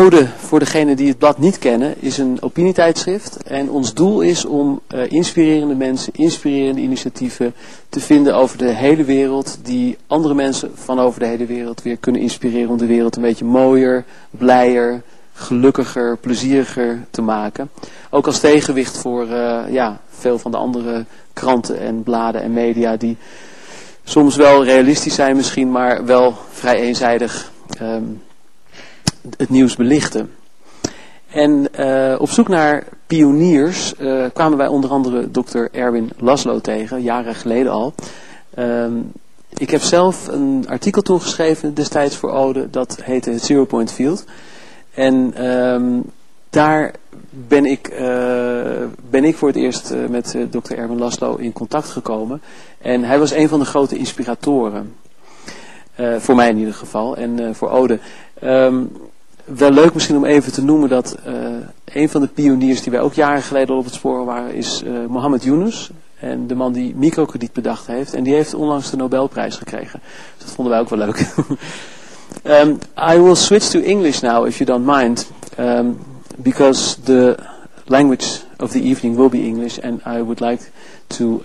Ode, voor degenen die het blad niet kennen, is een opinietijdschrift. En ons doel is om inspirerende mensen, inspirerende initiatieven te vinden over de hele wereld. Die andere mensen van over de hele wereld weer kunnen inspireren om de wereld een beetje mooier, blijer, gelukkiger, plezieriger te maken. Ook als tegenwicht voor veel van de andere kranten en bladen en media die soms wel realistisch zijn misschien, maar wel vrij eenzijdig het nieuws belichten. En op zoek naar pioniers kwamen wij onder andere Dr. Erwin Laszlo tegen, jaren geleden al. Ik heb zelf een artikel toen geschreven destijds voor Ode, dat heette Zero Point Field. En daar ben ik voor het eerst met Dr. Erwin Laszlo in contact gekomen. En hij was een van de grote inspiratoren. Voor mij in ieder geval. En voor Ode. Wel leuk misschien om even te noemen dat een van de pioniers die wij ook jaren geleden al op het spoor waren is Mohammed Yunus. En de man die microkrediet bedacht heeft. En die heeft onlangs de Nobelprijs gekregen. Dus dat vonden wij ook wel leuk. I will switch to English now if you don't mind. Because the language of the evening will be English. And I would like to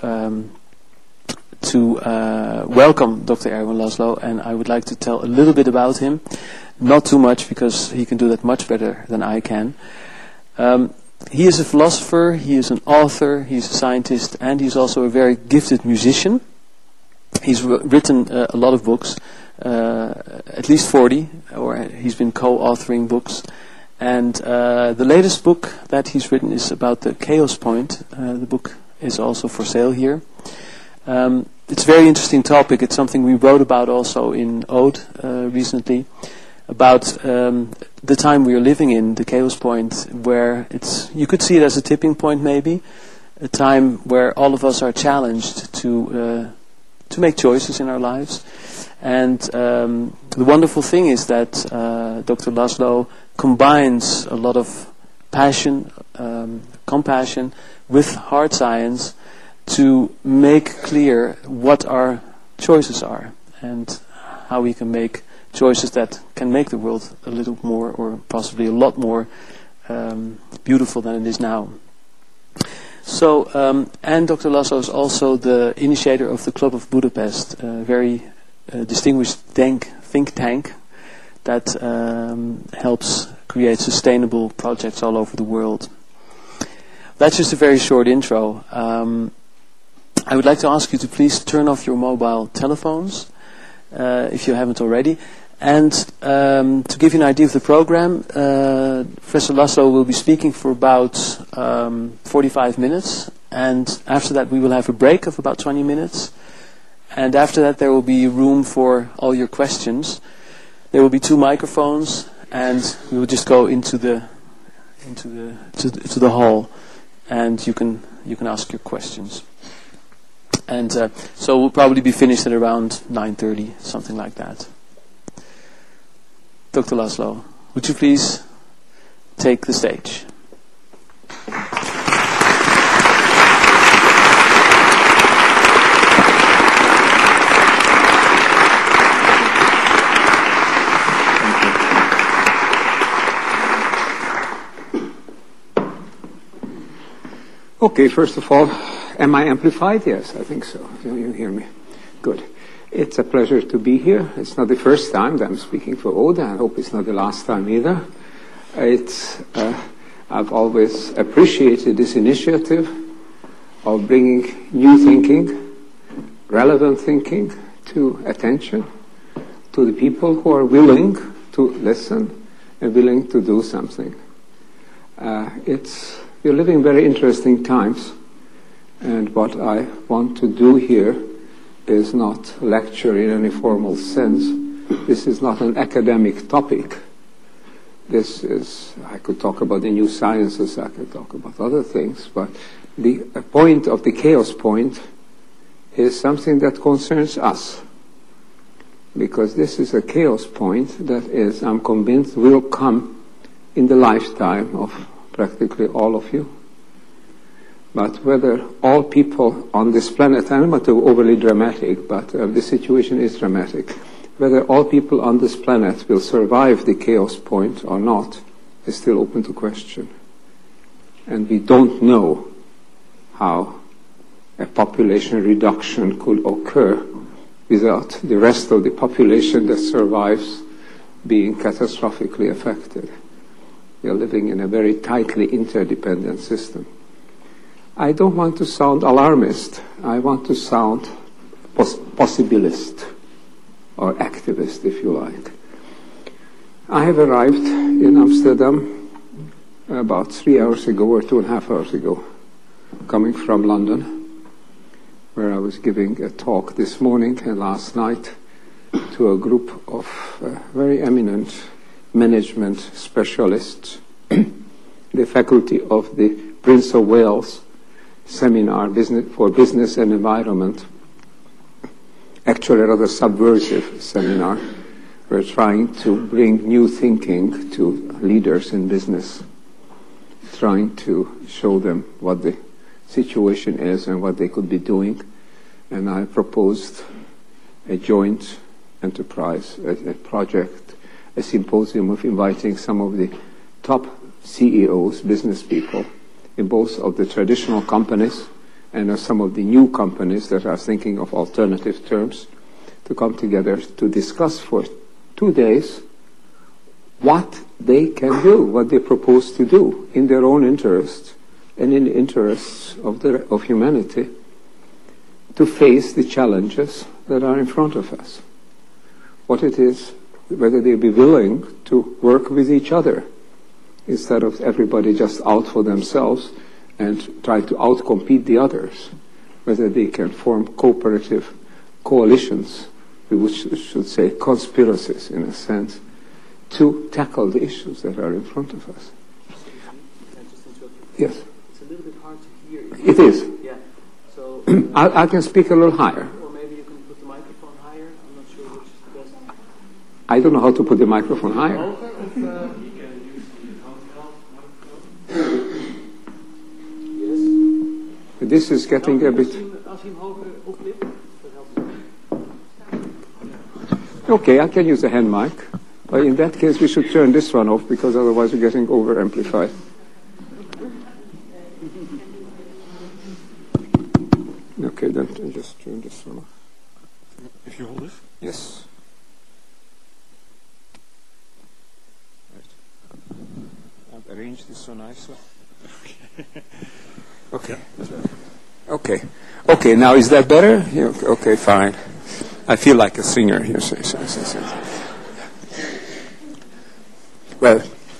welcome Dr. Erwin Laszlo. And I would like to tell a little bit about him. Not too much, because he can do that much better than I can. He is a philosopher, he is an author, he's a scientist, and he's also a very gifted musician. He's written a lot of books, at least 40, or he's been co-authoring books. And the latest book that he's written is about the Chaos Point. The book is also for sale here. It's a very interesting topic. It's something we wrote about also in Ode recently. About the time we are living in, the chaos point, where you could see it as a tipping point maybe, a time where all of us are challenged to make choices in our lives. And the wonderful thing is that Dr. Laszlo combines a lot of passion, compassion with hard science to make clear what our choices are and how we can make choices that can make the world a little more, or possibly a lot more, beautiful than it is now. So, and Dr. Laszlo is also the initiator of the Club of Budapest, a very distinguished think tank that helps create sustainable projects all over the world. That's just a very short intro. I would like to ask you to please turn off your mobile telephones, if you haven't already. And to give you an idea of the program, Professor Laszlo will be speaking for about 45 minutes. And after that we will have a break of about 20 minutes. And after that there will be room for all your questions. There will be 2 microphones, and we will just go into the hall, and you can ask your questions. And so we'll probably be finished at around 9:30, something like that. Dr. Laszlo, would you please take the stage? Okay, first of all, am I amplified? Yes, I think so. You hear me? Good. It's a pleasure to be here. It's not the first time that I'm speaking for Ode. I hope it's not the last time either. I've always appreciated this initiative of bringing new thinking, relevant thinking to attention, to the people who are willing to listen and willing to do something. We're living very interesting times, and what I want to do here is not lecture in any formal sense. This is not an academic topic. I could talk about the new sciences, I could talk about other things, but the point of the chaos point is something that concerns us. Because this is a chaos point that is, I'm convinced, will come in the lifetime of practically all of you. But whether all people on this planet, I don't want to be overly dramatic, but the situation is dramatic. whether all people on this planet will survive the chaos point or not is still open to question. And we don't know how a population reduction could occur without the rest of the population that survives being catastrophically affected. We are living in a very tightly interdependent system. I don't want to sound alarmist. I want to sound possibilist, or activist, if you like. I have arrived in Amsterdam about 3 hours ago, or 2.5 hours ago, coming from London, where I was giving a talk this morning and last night to a group of very eminent management specialists, the faculty of the Prince of Wales Seminar for Business and Environment, actually a rather subversive seminar. We're trying to bring new thinking to leaders in business, trying to show them what the situation is and what they could be doing. And I proposed a joint enterprise, a project, a symposium of inviting some of the top CEOs, business people, in both of the traditional companies and some of the new companies that are thinking of alternative terms, to come together to discuss for 2 days what they can do, what they propose to do in their own interest and in the interests of humanity, to face the challenges that are in front of us. What it is, whether they be willing to work with each other instead of everybody just out for themselves and try to outcompete the others, whether they can form cooperative coalitions, we should say conspiracies in a sense, to tackle the issues that are in front of us. Yes? It's a little bit hard to hear. It is. Yeah. So I can speak a little higher. Or maybe you can put the microphone higher. I'm not sure which is the best. I don't know how to put the microphone higher. This is getting a bit... Okay, I can use a hand mic. But in that case, we should turn this one off, because otherwise we're getting over-amplified. Okay, then just turn this one off. If you hold it? Yes. Right. I've arranged this so nicely. Okay. Okay. Okay, now is that better? Yeah, okay, fine. I feel like a singer here. Well,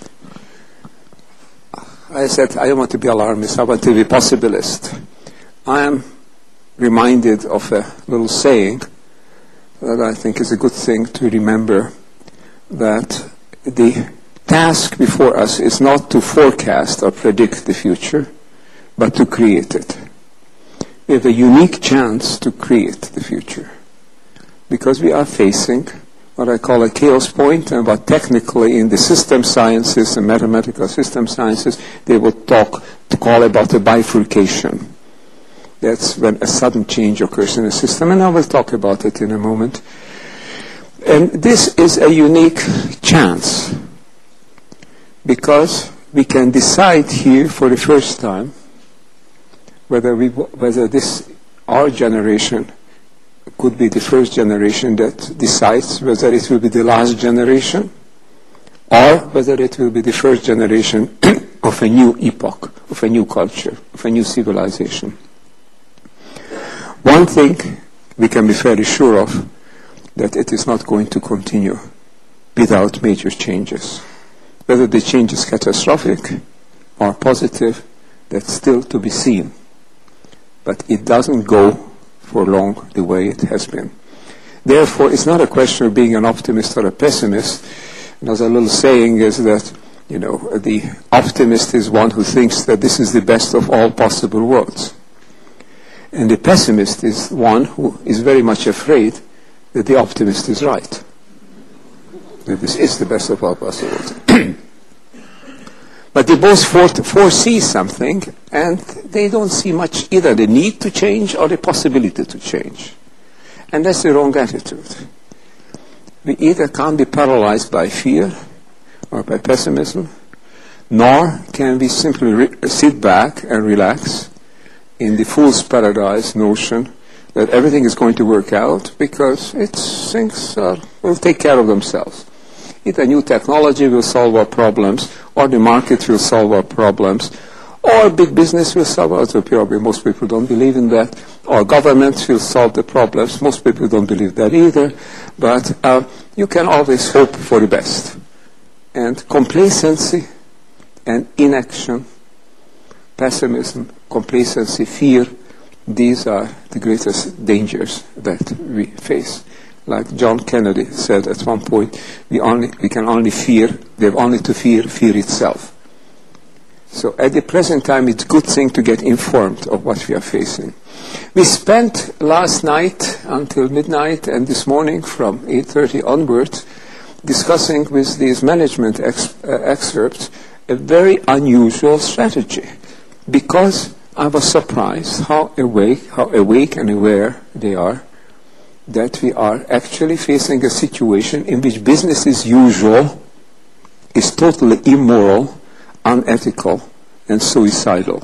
I said I don't want to be alarmist. I want to be possibilist. I am reminded of a little saying that I think is a good thing to remember, that the task before us is not to forecast or predict the future, but to create it. We have a unique chance to create the future, because we are facing what I call a chaos point, and what technically in the system sciences and mathematical system sciences they would call about a bifurcation. That's when a sudden change occurs in a system, and I will talk about it in a moment. And this is a unique chance, because we can decide here for the first time whether our generation could be the first generation that decides whether it will be the last generation, or whether it will be the first generation of a new epoch, of a new culture, of a new civilization. One thing we can be fairly sure of, that it is not going to continue without major changes. Whether the change is catastrophic or positive, that's still to be seen. But it doesn't go for long the way it has been. Therefore, it's not a question of being an optimist or a pessimist. And as a little saying is that, the optimist is one who thinks that this is the best of all possible worlds. And the pessimist is one who is very much afraid that the optimist is right, that this is the best of all possible worlds. But they both foresee something, and they don't see much either the need to change or the possibility to change. And that's the wrong attitude. We either can't be paralyzed by fear or by pessimism, nor can we simply sit back and relax in the fool's paradise notion that everything is going to work out because things will take care of themselves. Either new technology will solve our problems, or the market will solve our problems, or big business will solve our problems. Most people don't believe in that. Or governments will solve the problems. Most people don't believe that either. But you can always hope for the best. And complacency and inaction, pessimism, complacency, fear, these are the greatest dangers that we face. Like John Kennedy said at one point, we have only to fear itself. So at the present time, it's a good thing to get informed of what we are facing. We spent last night until midnight and this morning from 8:30 onwards discussing with these management excerpts a very unusual strategy, because I was surprised how awake and aware they are that we are actually facing a situation in which business as usual is totally immoral, unethical, and suicidal.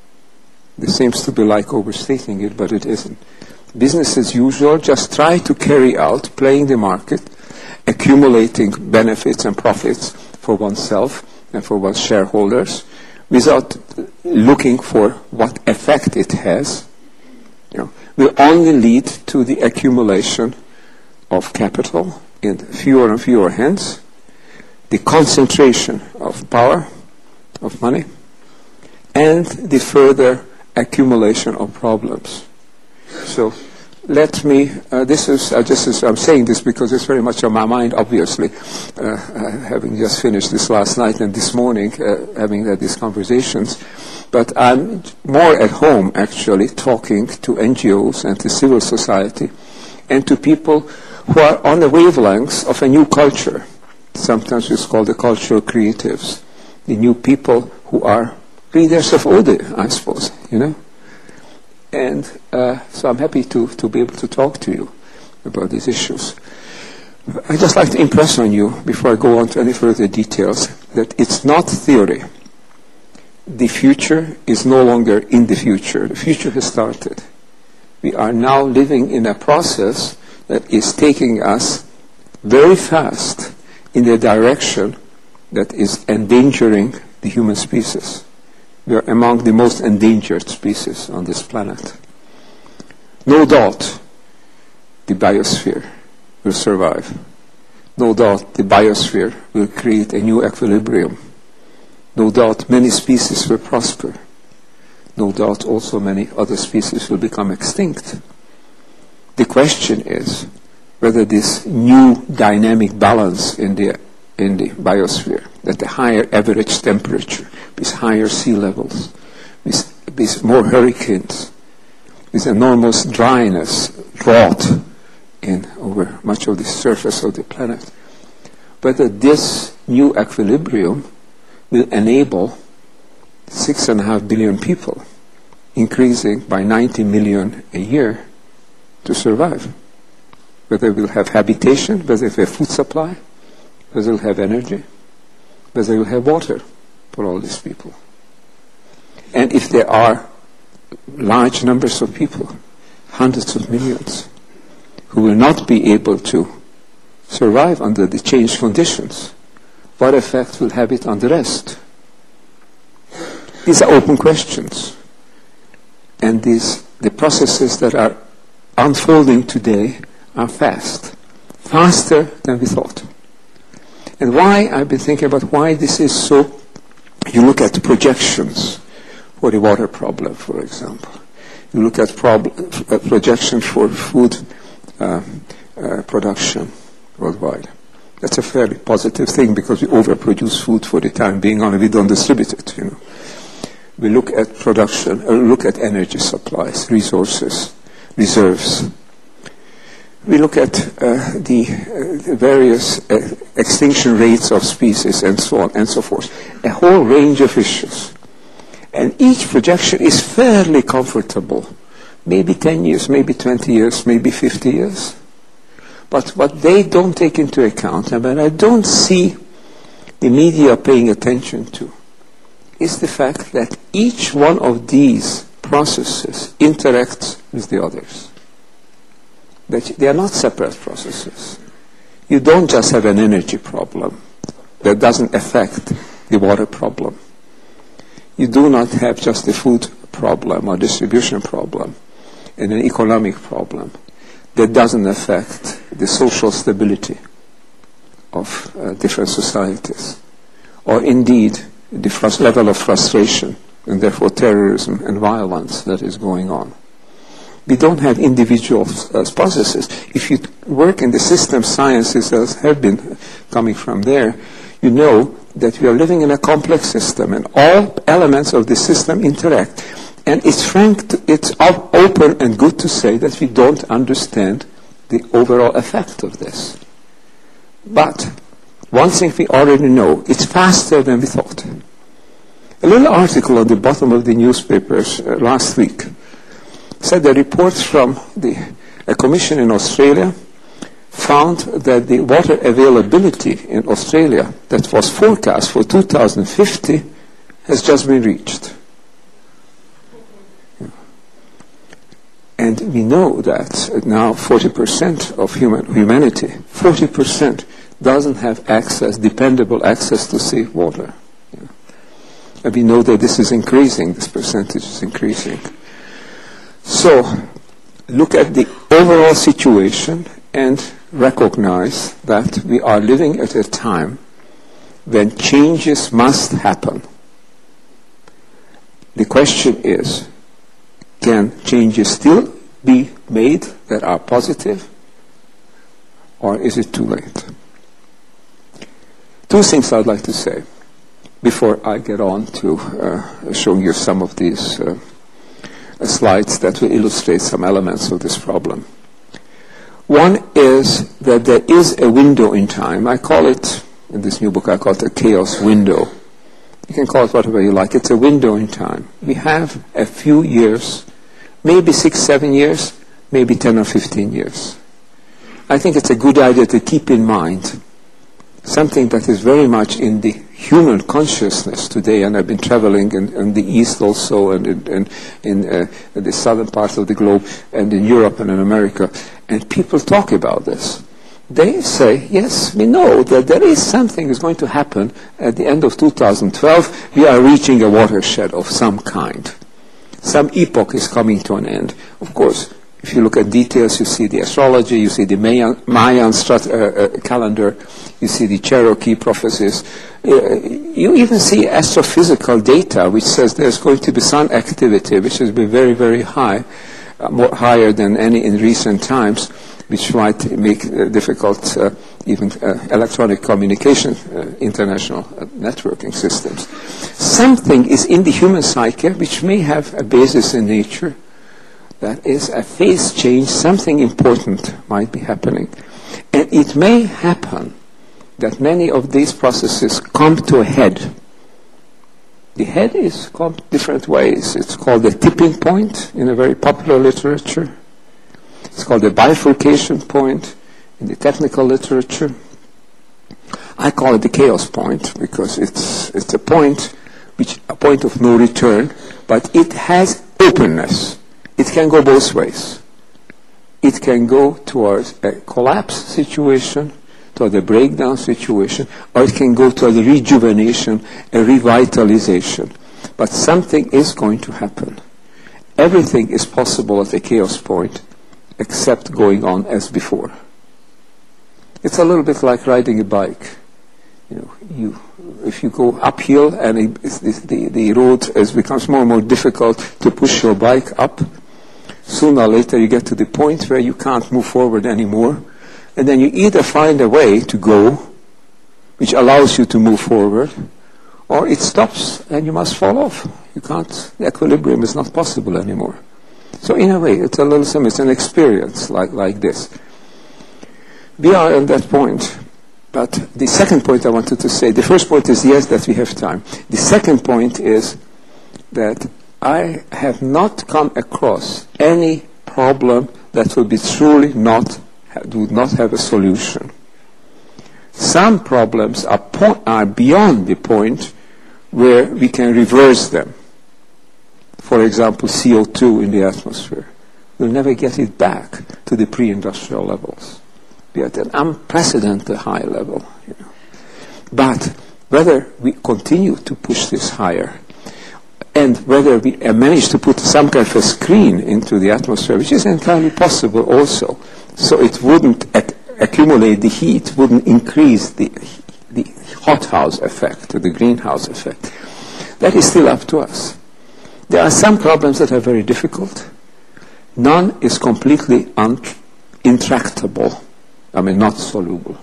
This seems to be like overstating it, but it isn't. Business as usual, just try to carry out, playing the market, accumulating benefits and profits for oneself and for one's shareholders, without looking for what effect it has, will only lead to the accumulation of capital in fewer and fewer hands, the concentration of power, of money, and the further accumulation of problems. So let me, I'm saying this because it's very much on my mind, obviously, having just finished this last night and this morning, having had these conversations. But I'm more at home, actually, talking to NGOs and to civil society and to people who are on the wavelengths of a new culture. Sometimes it's called the cultural creatives, the new people who are readers of Ode, I suppose, And so I'm happy to be able to talk to you about these issues. I'd just like to impress on you, before I go on to any further details, that it's not theory. The future is no longer in the future. The future has started. We are now living in a process that is taking us very fast in a direction that is endangering the human species. We are among the most endangered species on this planet. No doubt the biosphere will survive. No doubt the biosphere will create a new equilibrium. No doubt many species will prosper. No doubt also many other species will become extinct. The question is whether this new dynamic balance in the biosphere, that the higher average temperature, with higher sea levels, with more hurricanes, with enormous dryness, drought over much of the surface of the planet, whether this new equilibrium will enable 6.5 billion people, increasing by 90 million a year, to survive. Whether we'll have habitation, whether we'll have food supply, whether we'll have energy, whether we'll have water for all these people. And if there are large numbers of people, hundreds of millions, who will not be able to survive under the changed conditions, what effect will have it on the rest? These are open questions. And the processes that are unfolding today are fast. Faster than we thought. And why I've been thinking about why this is so. You look at projections for the water problem, for example. You look at projections for food production worldwide. That's a fairly positive thing because we overproduce food for the time being, only we don't distribute it, We look at production, look at energy supplies, resources, reserves. We look at the various extinction rates of species and so on and so forth. A whole range of issues. And each projection is fairly comfortable. Maybe 10 years, maybe 20 years, maybe 50 years. But what they don't take into account, and what I don't see the media paying attention to, is the fact that each one of these processes interacts with the others. That they are not separate processes. You don't just have an energy problem that doesn't affect the water problem. You do not have just a food problem or distribution problem and an economic problem that doesn't affect the social stability of different societies, or indeed the level of frustration and therefore terrorism and violence that is going on. We don't have individual processes. If you work in the system sciences that have been coming from there, you know that we are living in a complex system and all elements of the system interact. And it's open and good to say that we don't understand the overall effect of this. But one thing we already know, it's faster than we thought. A little article on the bottom of the newspapers last week said the reports from a commission in Australia found that the water availability in Australia that was forecast for 2050 has just been reached. And we know that now 40% of humanity, 40% doesn't have dependable access to safe water. And we know that this is increasing, this percentage is increasing. So, look at the overall situation and recognize that we are living at a time when changes must happen. The question is, can changes still be made that are positive, or is it too late? Two things I'd like to say before I get on to showing you some of these slides that will illustrate some elements of this problem. One is that there is a window in time. I call it, in this new book, I call it a chaos window. You can call it whatever you like. It's a window in time. We have a few years, maybe 6, 7 years, maybe 10 or 15 years. I think it's a good idea to keep in mind something that is very much in the human consciousness today, and I've been traveling in the East also, and in the southern parts of the globe, and in Europe and in America, and people talk about this. They say, yes, we know that there is something is going to happen at the end of 2012. We are reaching a watershed of some kind. Some epoch is coming to an end. Of course, if you look at details, you see the astrology, you see the Mayan calendar, you see the Cherokee prophecies. You even see astrophysical data, which says there's going to be sun activity, which has been very, very high, higher than any in recent times, which might make difficult even electronic communication, international networking systems. Something is in the human psyche which may have a basis in nature. That is a phase change, something important might be happening. And it may happen that many of these processes come to a head. The head is called different ways. It's called the tipping point in a very popular literature. It's called the bifurcation point in the technical literature. I call it the chaos point because it's a point of no return, but it has openness. It can go both ways. It can go towards a collapse situation, toward a breakdown situation, or it can go toward a rejuvenation, a revitalization. But something is going to happen. Everything is possible at the chaos point, except going on as before. It's a little bit like riding a bike. If you go uphill and the road becomes more and more difficult to push your bike up, sooner or later you get to the point where you can't move forward anymore, and then you either find a way to go which allows you to move forward, or it stops and you must fall off. The equilibrium is not possible anymore. So in a way, it's a little similar. It's an experience like this. We are at that point. But the second point I wanted to say, the first point is yes, that we have time. The second point is that I have not come across any problem that will be truly not do not have a solution. Some problems are beyond the point where we can reverse them. For example, CO2 in the atmosphere. We'll never get it back to the pre-industrial levels. We are at an unprecedented high level. But whether we continue to push this higher, and whether we manage to put some kind of a screen into the atmosphere, which is entirely possible also, so it wouldn't accumulate the heat, wouldn't increase the hothouse effect, the greenhouse effect. That is still up to us. There are some problems that are very difficult. None is completely intractable. Not soluble.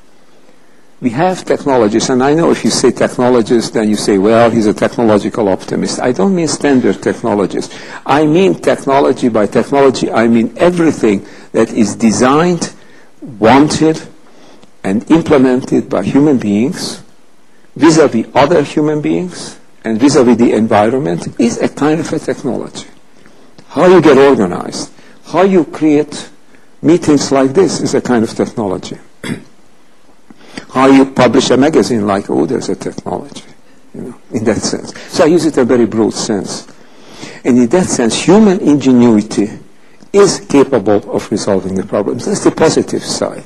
We have technologies, and I know if you say technologies, then you say, well, he's a technological optimist. I don't mean standard technologies. I mean technology. By technology, I mean everything that is designed, wanted, and implemented by human beings vis-à-vis other human beings and vis-à-vis the environment is a kind of a technology. How you get organized, how you create meetings like this is a kind of technology. How you publish a magazine like there's a technology, in that sense. So I use it in a very broad sense. And in that sense, human ingenuity is capable of resolving the problems. That's the positive side.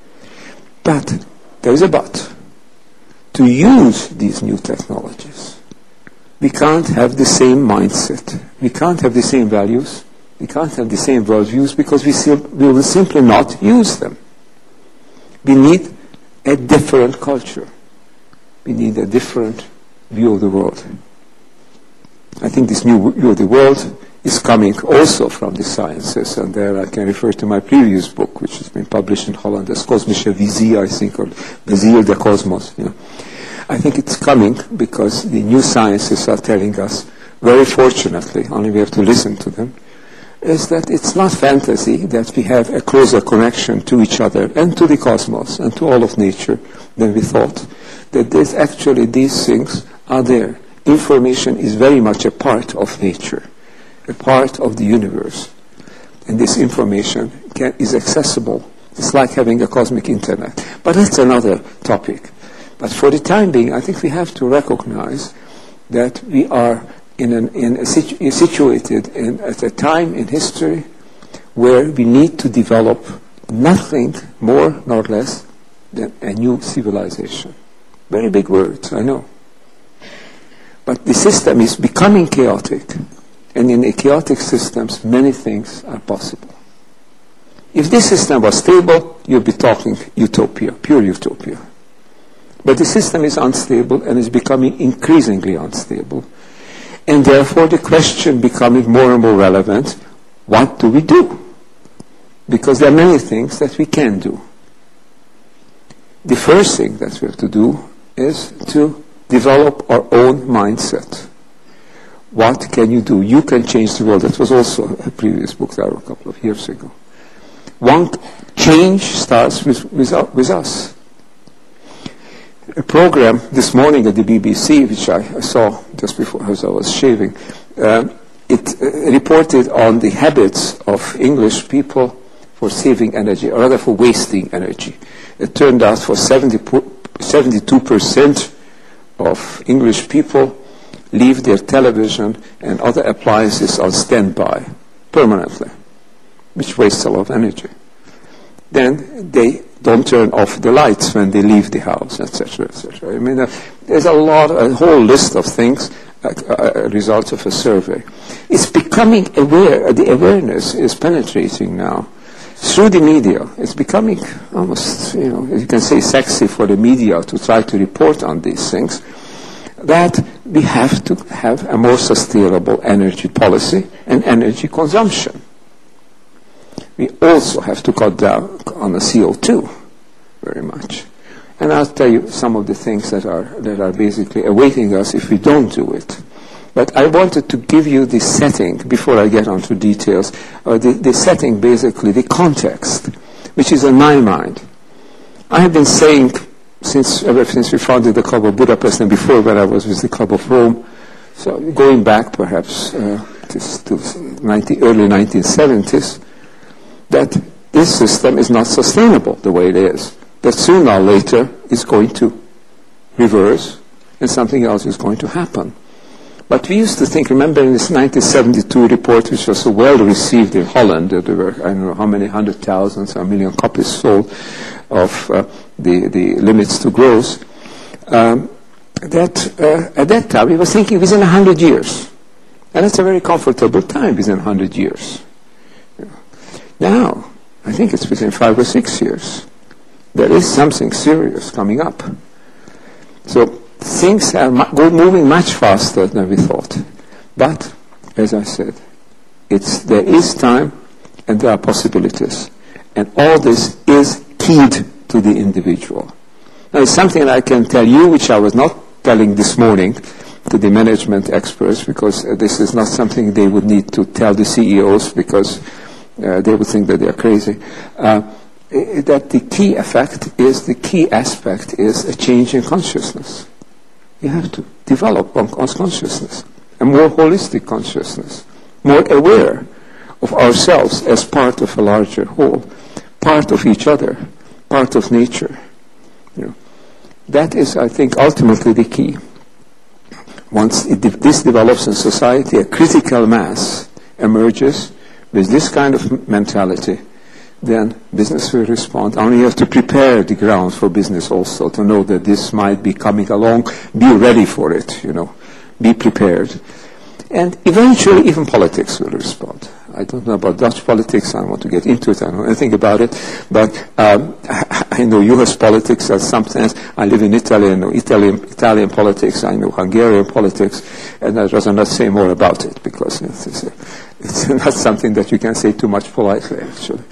But there is a but. To use these new technologies, we can't have the same mindset. We can't have the same values. We can't have the same worldviews because we will simply not use them. We need a different culture. We need a different view of the world. I think this new view of the world is coming also from the sciences, and there I can refer to my previous book, which has been published in Holland as Kosmische Visie, I think, or Vizier de Cosmos. I think it's coming because the new sciences are telling us, very fortunately, only we have to listen to them, is that it's not fantasy that we have a closer connection to each other and to the cosmos and to all of nature than we thought. That these things are there. Information is very much a part of nature, a part of the universe. And this information is accessible. It's like having a cosmic internet. But that's another topic. But for the time being, I think we have to recognize that we are situated at a time in history where we need to develop nothing more nor less than a new civilization. Very big words, I know. But the system is becoming chaotic, and in a chaotic systems, many things are possible. If this system was stable, you'd be talking utopia, pure utopia. But the system is unstable and is becoming increasingly unstable. And therefore the question becoming more and more relevant, what do we do? Because there are many things that we can do. The first thing that we have to do is to develop our own mindset. What can you do? You can change the world. That was also a previous book there a couple of years ago. One change starts with us. A program this morning at the BBC, which I saw just before as I was shaving, it reported on the habits of English people for saving energy, or rather for wasting energy. It turned out for 72% of English people leave their television and other appliances on standby permanently, which wastes a lot of energy. Then they don't turn off the lights when they leave the house, etc., etc. I mean, there's a whole list of things, results of a survey. It's becoming aware, the awareness is penetrating now. Through the media, it's becoming almost, you can say sexy for the media to try to report on these things, that we have to have a more sustainable energy policy and energy consumption. We also have to cut down on the CO2 very much. And I'll tell you some of the things that are basically awaiting us if we don't do it. But I wanted to give you the setting, before I get onto details, the setting basically, the context, which is in my mind. I have been saying ever since we founded the Club of Budapest and before when I was with the Club of Rome, so going back perhaps to early 1970s, that this system is not sustainable the way it is. That sooner or later is going to reverse and something else is going to happen. But we used to think, remember in this 1972 report, which was so well received in Holland, there were, I don't know how many 100,000 or a million copies sold of the limits to growth, that at that time we were thinking within 100 years. And it's a very comfortable time within 100 years. Now, I think it's within 5 or 6 years. There is something serious coming up. So things are moving much faster than we thought. But, as I said, there is time and there are possibilities. And all this is keyed to the individual. Now, it's something I can tell you, which I was not telling this morning to the management experts, because this is not something they would need to tell the CEOs, because they would think that they are crazy. That the key aspect is a change in consciousness. You have to develop consciousness, a more holistic consciousness, more aware of ourselves as part of a larger whole, part of each other, part of nature. That is, I think, ultimately the key. Once this develops in society, a critical mass emerges with this kind of mentality, then business will respond. Only you have to prepare the ground for business also, to know that this might be coming along. Be ready for it, Be prepared. And eventually even politics will respond. I don't know about Dutch politics. I don't want to get into it. I don't know anything about it. But I know U.S. politics in some sense. I live in Italy. I know Italian politics. I know Hungarian politics. And I'd rather not say more about it, because it's not something that you can say too much politely, actually.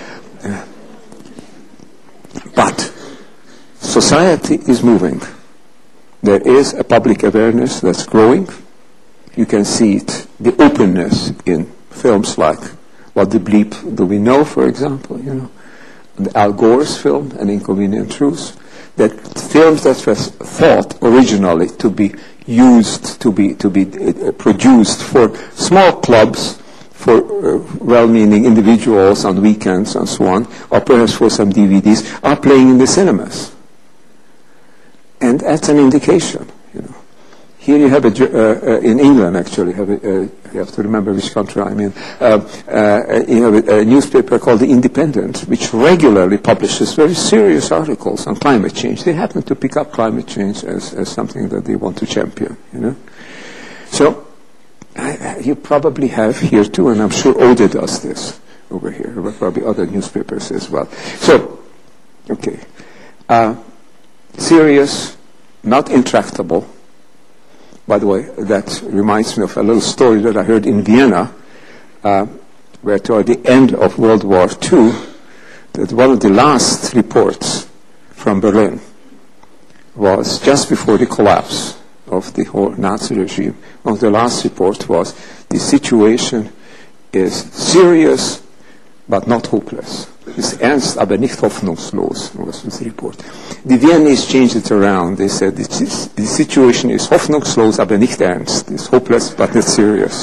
But society is moving. There is a public awareness that's growing. You can see it, the openness in films like What the Bleep Do We Know, for example, the Al Gore's film, An Inconvenient Truth, that films that were thought originally to be used, to be produced for small clubs, for well-meaning individuals on weekends and so on, or perhaps for some DVDs, are playing in the cinemas. And that's an indication, Here you have in England, actually, you have to remember which country I'm in, you have a newspaper called The Independent, which regularly publishes very serious articles on climate change. They happen to pick up climate change as something that they want to champion, So, you probably have here too, and I'm sure Ode does this over here, but probably other newspapers as well. So, okay. Serious, not intractable. By the way, that reminds me of a little story that I heard in Vienna, where toward the end of World War II, that one of the last reports from Berlin was just before the collapse of the whole Nazi regime. One of the last reports was, the situation is serious, but not hopeless. Ist ernst, aber nicht hoffnungslos, was was the report. The Viennese changed it around. They said, the situation is hoffnungslos, aber nicht ernst. It's hopeless, but not serious.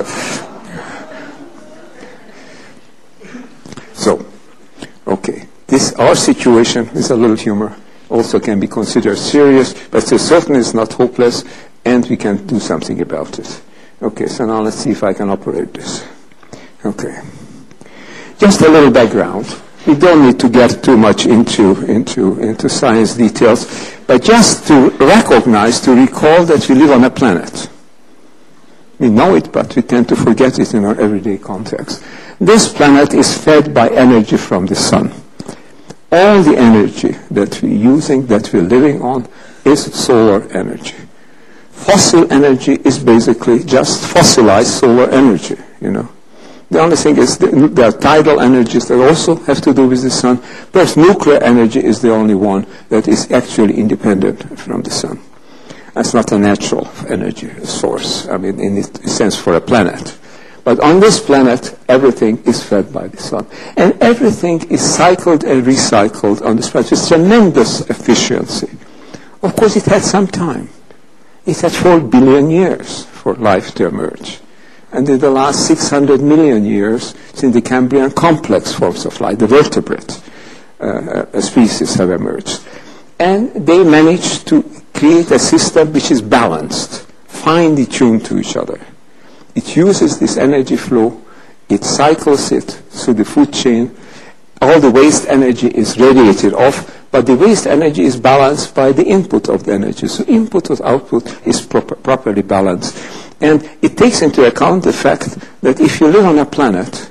So, okay. Our situation, with a little humor, also can be considered serious, but it certainly is not hopeless, and we can do something about it. Okay, so now let's see if I can operate this. Okay. Just a little background. We don't need to get too much into science details, but just to recognize, to recall that we live on a planet. We know it, but we tend to forget it in our everyday context. This planet is fed by energy from the sun. All the energy that we're using, that we're living on, is solar energy. Fossil energy is basically just fossilized solar energy, The only thing is there are tidal energies that also have to do with the sun. Perhaps nuclear energy is the only one that is actually independent from the sun. That's not a natural energy source, in a sense for a planet. But on this planet, everything is fed by the sun. And everything is cycled and recycled on this planet with tremendous efficiency. Of course, it had some time. It had 4 billion years for life to emerge. And in the last 600 million years, since the Cambrian, complex forms of life, the vertebrate species have emerged. And they managed to create a system which is balanced, finely tuned to each other. It uses this energy flow, it cycles it through the food chain. All the waste energy is radiated off, but the waste energy is balanced by the input of the energy. So input with output is properly balanced. And it takes into account the fact that if you live on a planet,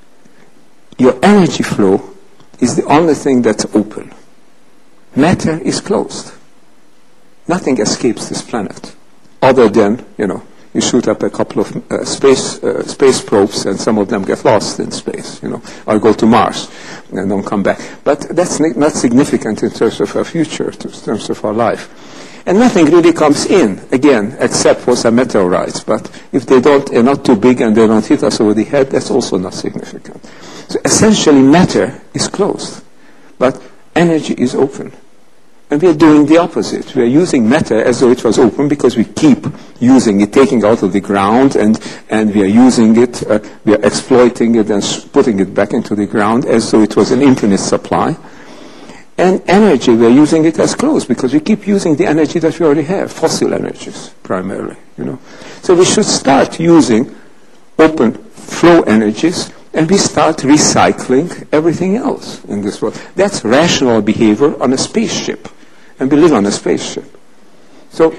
your energy flow is the only thing that's open. Matter is closed. Nothing escapes this planet, other than, you shoot up a couple of space probes and some of them get lost in space, or go to Mars and don't come back. But that's not significant in terms of our future, in terms of our life. And nothing really comes in, again, except for some meteorites. But if they're not too big and they don't hit us over the head, that's also not significant. So essentially matter is closed, but energy is open. And we are doing the opposite. We are using matter as though it was open because we keep using it, taking out of the ground, and we are using it, we are exploiting it and putting it back into the ground as though it was an infinite supply. And energy, we are using it as closed because we keep using the energy that we already have, fossil energies primarily, So we should start using open flow energies, and we start recycling everything else in this world. That's rational behavior on a spaceship. And we live on a spaceship. So,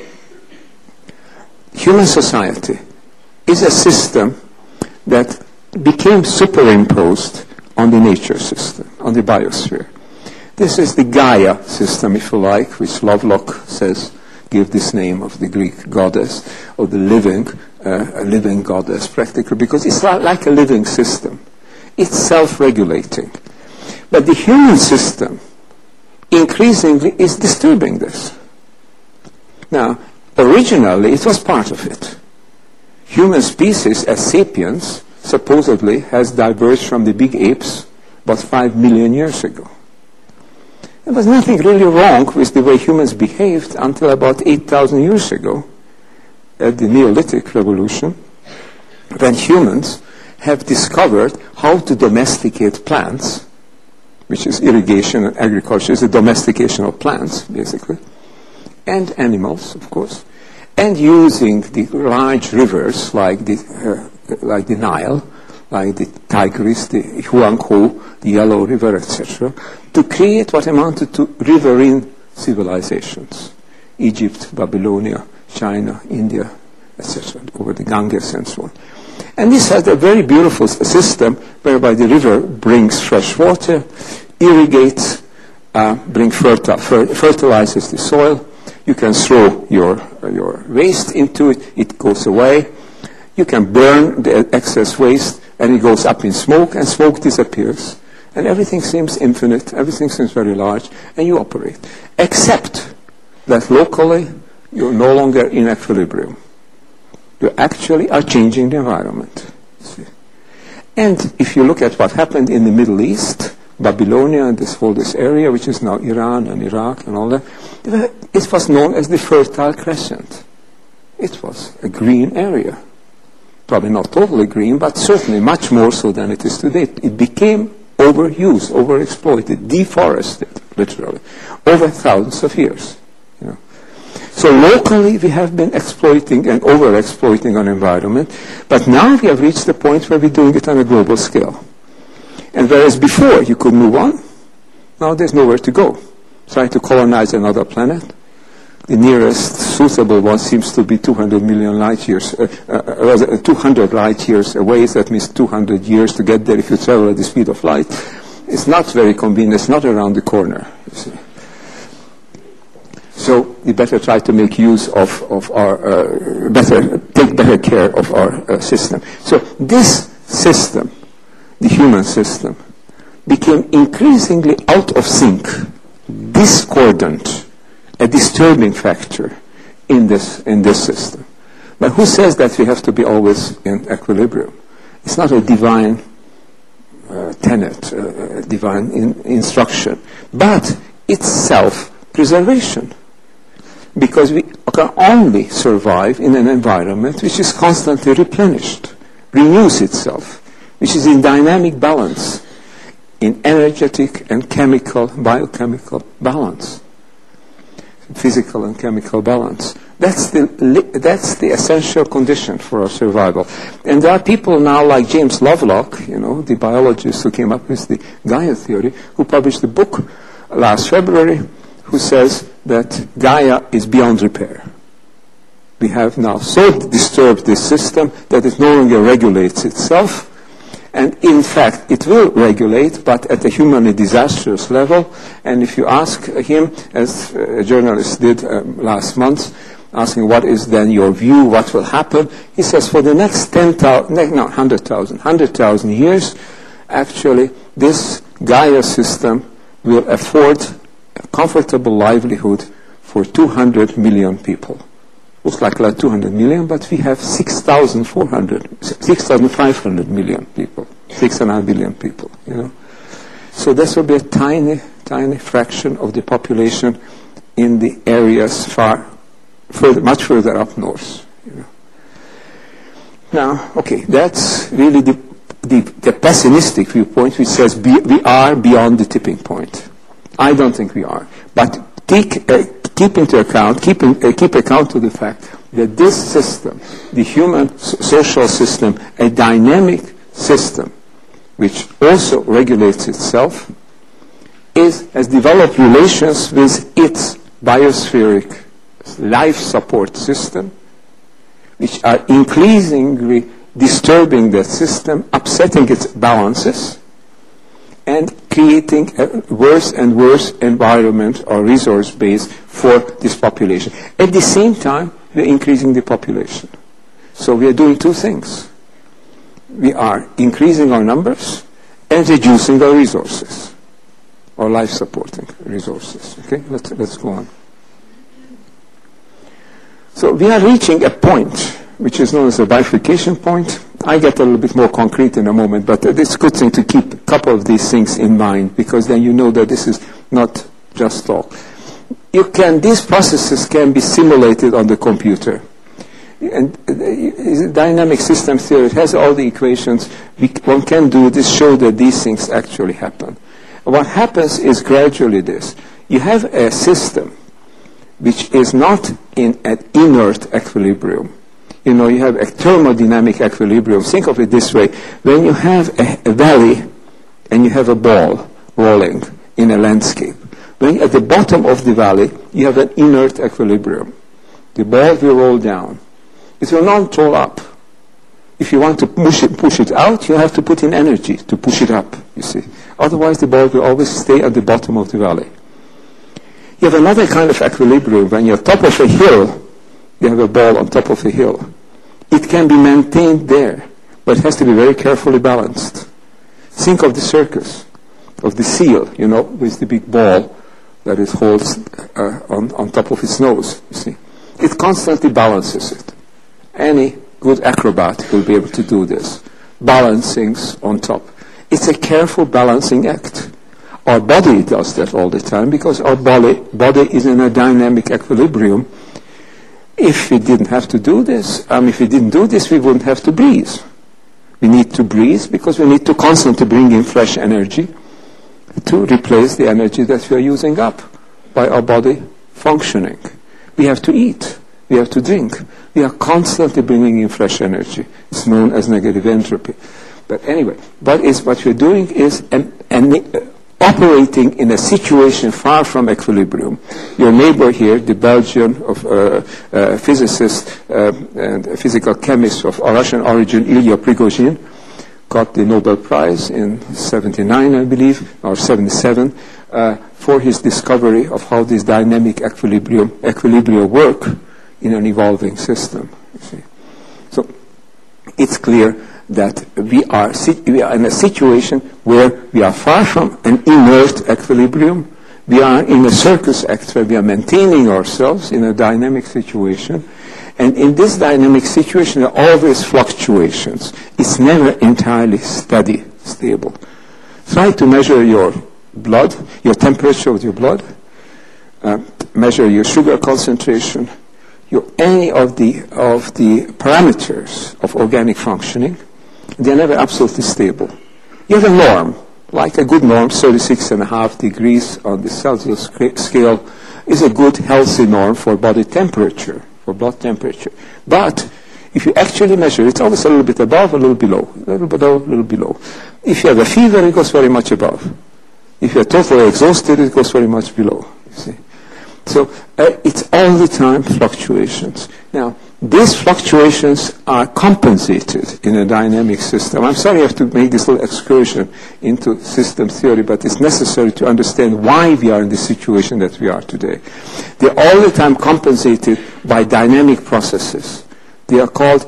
human society is a system that became superimposed on the nature system, on the biosphere. This is the Gaia system, if you like, which Lovelock says gave this name of the Greek goddess, of the living goddess, practically, because it's like a living system. It's self-regulating. But the human system increasingly is disturbing this. Now, originally it was part of it. Human species as sapiens supposedly has diverged from the big apes about 5 million years ago. There was nothing really wrong with the way humans behaved until about 8,000 years ago at the Neolithic Revolution, when humans have discovered how to domesticate plants, which is irrigation and agriculture, is the domestication of plants, basically, and animals, of course, and using the large rivers like the Nile, like the Tigris, the Huanghe, the Yellow River, etc., to create what amounted to riverine civilizations. Egypt, Babylonia, China, India, etc., over the Ganges and so on. And this has a very beautiful system whereby the river brings fresh water, irrigates, fertilizes the soil. You can throw your waste into it, it goes away. You can burn the excess waste, and it goes up in smoke, and smoke disappears. And everything seems infinite, everything seems very large, and you operate. Except that locally, you're no longer in equilibrium. You actually are changing the environment. See? And if you look at what happened in the Middle East, Babylonia and this area, which is now Iran and Iraq and all that, it was known as the Fertile Crescent. It was a green area. Probably not totally green, but certainly much more so than it is today. It became overused, overexploited, deforested, literally, over thousands of years. So locally, we have been exploiting and over-exploiting our environment, but now we have reached the point where we're doing it on a global scale. And whereas before you could move on, now there's nowhere to go. Try to colonize another planet. The nearest suitable one seems to be 200 million light years, 200 light years away. So that means 200 years to get there if you travel at the speed of light. It's not very convenient. It's not around the corner, you see. So we better try to make use of our, take better care of our system. So this system, the human system, became increasingly out of sync, discordant, a disturbing factor in this system. But who says that we have to be always in equilibrium? It's not a divine tenet, divine instruction, but it's self-preservation. Because we can only survive in an environment which is constantly replenished renews itself, which is in dynamic balance, in energetic and chemical, biochemical balance, physical and chemical balance. That's the essential condition for our survival. And there are people now like James Lovelock, the biologist who came up with the Gaia theory, who published a book last February, who says that Gaia is beyond repair. We have now so disturbed this system that it no longer regulates itself. And in fact, it will regulate, but at a humanly disastrous level. And if you ask him, as a journalist did last month, asking what is then your view, what will happen, he says for the next 100,000 years, actually, this Gaia system will afford a comfortable livelihood for 200 million people. Looks like 200 million, but we have 6,500 million people, 6.5 billion people, So this will be a tiny, tiny fraction of the population in the areas much further up north. Now, okay, that's really the pessimistic viewpoint, which says we are beyond the tipping point. I don't think we are, but keep account of the fact that this system, the human social system, a dynamic system, which also regulates itself, has developed relations with its biospheric life support system, which are increasingly disturbing that system, upsetting its balances, and creating a worse and worse environment or resource base for this population. At the same time, we're increasing the population. So we are doing two things. We are increasing our numbers and reducing our resources, our life-supporting resources. Okay, let's go on. So we are reaching a point, which is known as a bifurcation point. I get a little bit more concrete in a moment, but it's a good thing to keep a couple of these things in mind, because then you know that this is not just talk. These processes can be simulated on the computer. And dynamic system theory has all the equations. One can do this, show that these things actually happen. What happens is gradually this. You have a system which is not in an inert equilibrium. You have a thermodynamic equilibrium. Think of it this way. When you have a valley and you have a ball rolling in a landscape, when at the bottom of the valley, you have an inert equilibrium. The ball will roll down. It will not roll up. If you want to push it out, you have to put in energy to push it up, you see. Otherwise, the ball will always stay at the bottom of the valley. You have another kind of equilibrium. When you're top of a hill, you have a ball on top of a hill. It can be maintained there, but it has to be very carefully balanced. Think of the circus, of the seal, with the big ball that it holds on top of its nose, you see. It constantly balances it. Any good acrobat will be able to do this, balance things on top. It's a careful balancing act. Our body does that all the time because our body is in a dynamic equilibrium. If we didn't have to do this, if we didn't do this, we wouldn't have to breathe. We need to breathe because we need to constantly bring in fresh energy to replace the energy that we are using up by our body functioning. We have to eat. We have to drink. We are constantly bringing in fresh energy. It's known as negative entropy. But anyway, what we're doing is operating in a situation far from equilibrium. Your neighbor here, the Belgian physicist and physical chemist of Russian origin, Ilya Prigozhin, got the Nobel Prize in 79, I believe, or 77, for his discovery of how this dynamic equilibria work in an evolving system. You see. So it's clear that we are in a situation where we are far from an inert equilibrium. We are in a circus act where we are maintaining ourselves in a dynamic situation. And in this dynamic situation, there are always fluctuations. It's never entirely steady, stable. Try to measure your blood, your temperature of your blood, measure your sugar concentration, any of the parameters of organic functioning, They're never absolutely stable. You have a norm, like a good norm, 36.5 degrees on the Celsius scale is a good, healthy norm for body temperature, for blood temperature. But if you actually measure, it's always a little bit above, a little below, a little bit above, a little below. If you have a fever, it goes very much above. If you're totally exhausted, it goes very much below, you see. So it's all the time fluctuations. Now, these fluctuations are compensated in a dynamic system. I'm sorry I have to make this little excursion into system theory, but it's necessary to understand why we are in the situation that we are today. They're all the time compensated by dynamic processes. They are called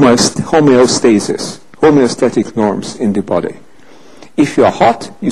homeostasis, homeostatic norms in the body. If you are hot, you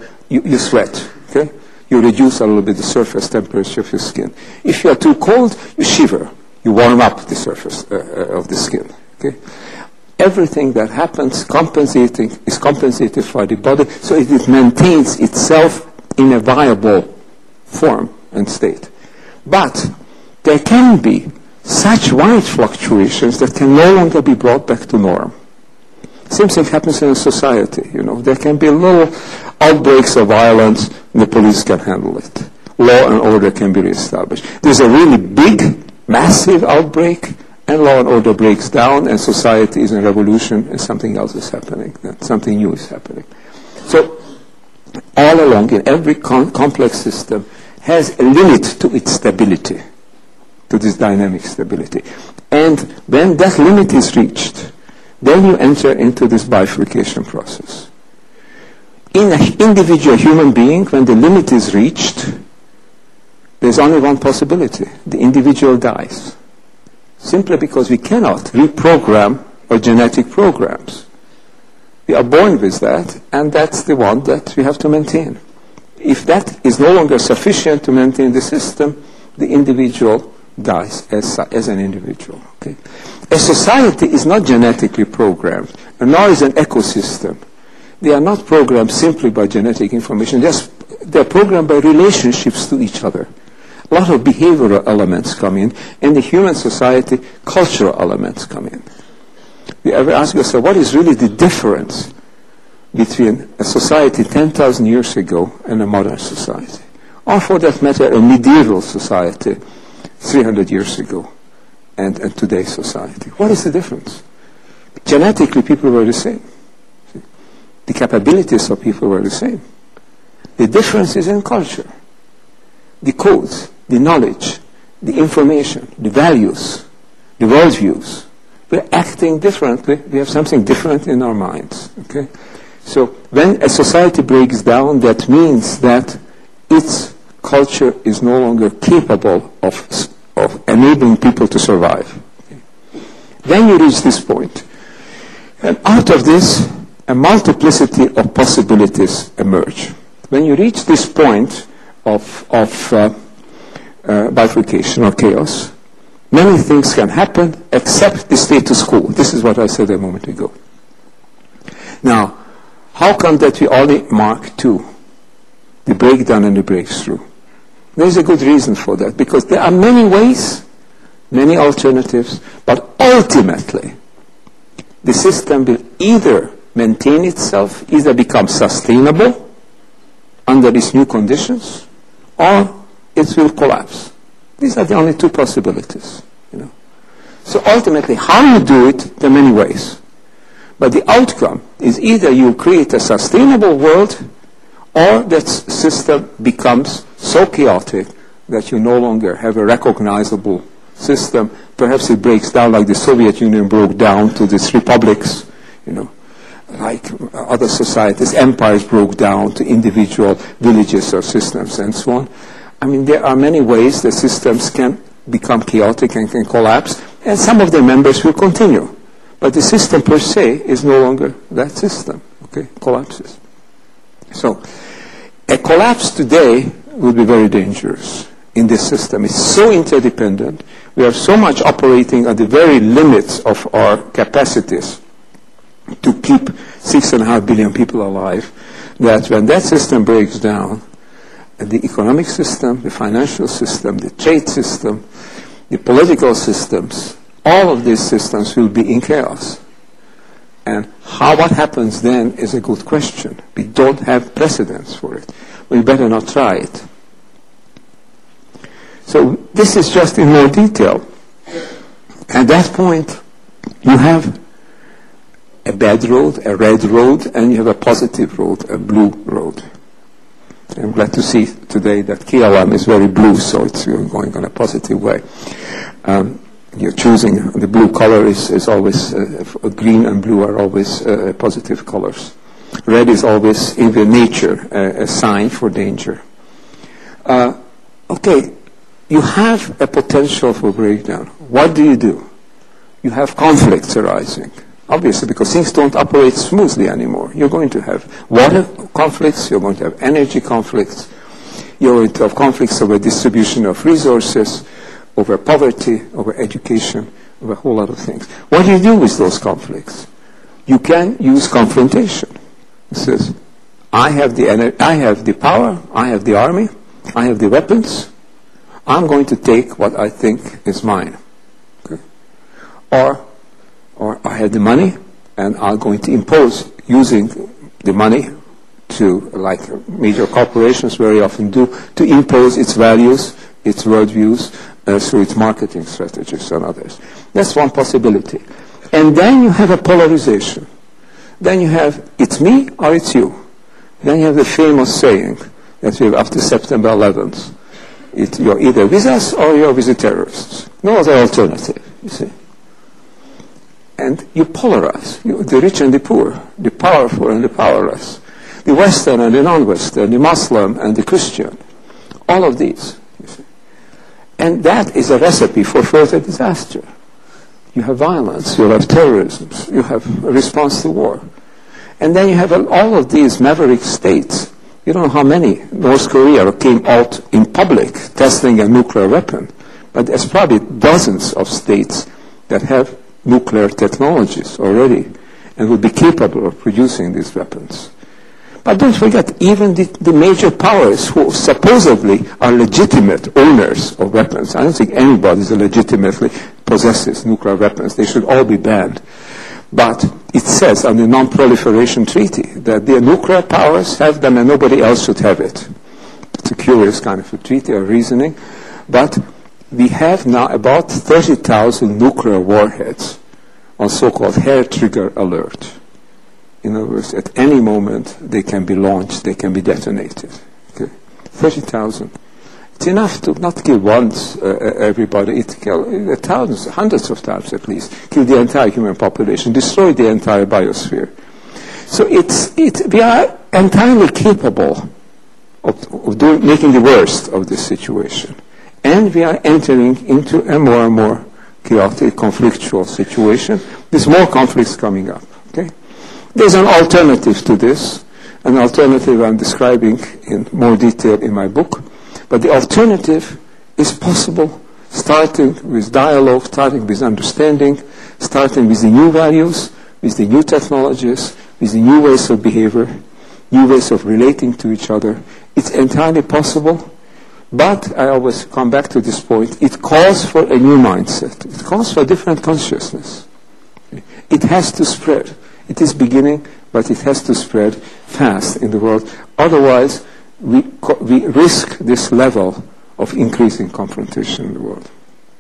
sweat, okay? You reduce a little bit the surface temperature of your skin. If you are too cold, you shiver. You warm up the surface of the skin. Okay? Everything that happens is compensated for the body, so it maintains itself in a viable form and state. But there can be such wide fluctuations that can no longer be brought back to norm. Same thing happens in a society. There can be little outbreaks of violence, and the police can handle it. Law and order can be reestablished. There's a really big, massive outbreak, and law and order breaks down, and society is in revolution, and something else is happening, and something new is happening. So, all along, in every complex system, has a limit to its stability, to this dynamic stability. And when that limit is reached, then you enter into this bifurcation process. In an individual human being, when the limit is reached, there's only one possibility. The individual dies. Simply because we cannot reprogram our genetic programs. We are born with that, and that's the one that we have to maintain. If that is no longer sufficient to maintain the system, the individual dies as an individual. Okay? A society is not genetically programmed, and nor is an ecosystem. They are not programmed simply by genetic information. They're programmed by relationships to each other. A lot of behavioral elements come in, and the human society, cultural elements come in. We ever ask yourself, what is really the difference between a society 10,000 years ago and a modern society? Or for that matter, a medieval society 300 years ago and today's society. What is the difference? Genetically, people were the same. The capabilities of people were the same. The difference is in culture. The codes, the knowledge, the information, the values, the worldviews. We're acting differently. We have something different in our minds. Okay? So when a society breaks down, that means that its culture is no longer capable of enabling people to survive. Okay? Then you reach this point. And out of this, a multiplicity of possibilities emerge. When you reach this point of bifurcation or chaos, many things can happen except the status quo. This is what I said a moment ago. Now, how come that we only mark two? The breakdown and the breakthrough. There's a good reason for that, because there are many ways, many alternatives, but ultimately, the system will either maintain itself, either become sustainable under these new conditions, or it will collapse. These are the only two possibilities. So ultimately, how you do it, there are many ways. But the outcome is either you create a sustainable world, or that system becomes so chaotic that you no longer have a recognizable system. Perhaps it breaks down like the Soviet Union broke down to these republics, like other societies. Empires broke down to individual villages or systems and so on. I mean, there are many ways that systems can become chaotic and can collapse, and some of their members will continue. But the system per se is no longer that system, okay, collapses. So, a collapse today would be very dangerous in this system. It's so interdependent. We are so much operating at the very limits of our capacities to keep 6.5 billion people alive, that when that system breaks down, the economic system, the financial system, the trade system, the political systems, all of these systems will be in chaos. And what happens then is a good question. We don't have precedents for it. We better not try it. So this is just in more detail. At that point, you have a bad road, a red road, and you have a positive road, a blue road. I'm glad to see today that KLM is very blue, so it's going on a positive way. You're choosing, the blue color is always, green and blue are always positive colors. Red is always, in the nature, a sign for danger. Okay, you have a potential for breakdown. What do? You have conflicts arising. Obviously, because things don't operate smoothly anymore. You're going to have water conflicts, you're going to have energy conflicts, you're going to have conflicts over distribution of resources, over poverty, over education, over a whole lot of things. What do you do with those conflicts? You can use confrontation. It says, I have the power, I have the army, I have the weapons, I'm going to take what I think is mine. Okay? Or I have the money, and I'm going to impose, using the money to, like major corporations very often do, to impose its values, its worldviews, through its marketing strategies and others. That's one possibility. And then you have a polarization. Then you have, it's me or it's you. Then you have the famous saying that we have after September 11th. You're either with us or you're with the terrorists. No other alternative, you see. And you polarize, the rich and the poor, the powerful and the powerless, the Western and the non-Western, the Muslim and the Christian, all of these, you see. And that is a recipe for further disaster. You have violence, you have terrorism, you have a response to war. And then you have all of these maverick states. You don't know how many. North Korea came out in public testing a nuclear weapon. But there's probably dozens of states that have nuclear technologies already and would be capable of producing these weapons. But don't forget, even the major powers who supposedly are legitimate owners of weapons, I don't think anybody legitimately possesses nuclear weapons. They should all be banned. But it says on the Non-Proliferation Treaty that the nuclear powers have them and nobody else should have it. It's a curious kind of a treaty or reasoning. But we have now about 30,000 nuclear warheads on so-called hair trigger alert. In other words, at any moment they can be launched, they can be detonated. Okay? 30,000. It's enough to not kill once everybody. It kill thousands, hundreds of times at least. Kill the entire human population, destroy the entire biosphere. So we are entirely capable of making the worst of this situation. And we are entering into a more and more chaotic, conflictual situation. There's more conflicts coming up. Okay? There's an alternative to this, an alternative I'm describing in more detail in my book. But the alternative is possible, starting with dialogue, starting with understanding, starting with the new values, with the new technologies, with the new ways of behavior, new ways of relating to each other. It's entirely possible, but I always come back to this point. It calls for a new mindset. It calls for a different consciousness. It has to spread. It is beginning, but it has to spread fast in the world. Otherwise, we risk this level of increasing confrontation in the world.